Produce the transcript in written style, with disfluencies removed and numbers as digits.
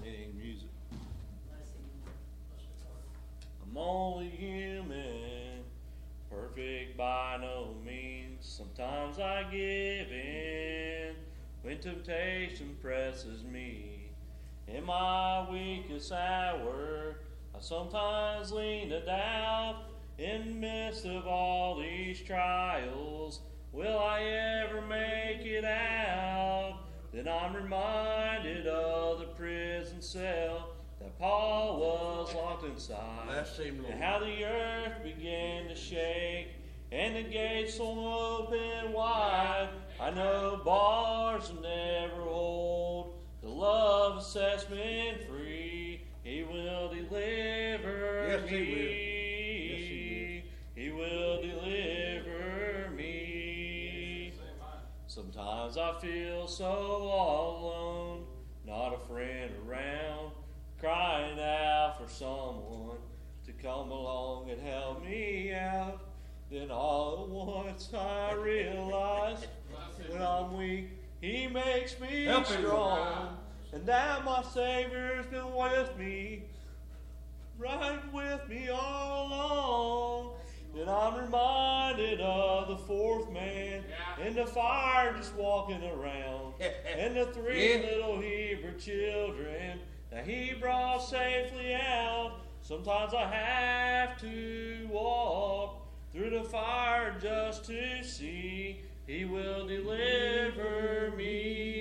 any music. I'm only human, perfect by no means. Sometimes I give in when temptation presses me. In my weakest hour, I sometimes lean to doubt. In the midst of all these trials, will I ever make it out? Then I'm reminded of the prison cell that Paul was locked inside, and how the earth began to shake, and the gates swung open wide. I know bars will never hold. The love sets men free. He will deliver me. He will. Yes, he will. He will deliver me. Sometimes I feel so all alone, not a friend around, crying out for someone to come along and help me out. Then all at once I realize when I'm weak, He makes me strong, and that my Savior's been with me, right with me all along. Then I'm reminded of the fourth man in the fire just walking around, and the three little Hebrew children that He brought safely out. Sometimes I have to walk through the fire just to see He will deliver me.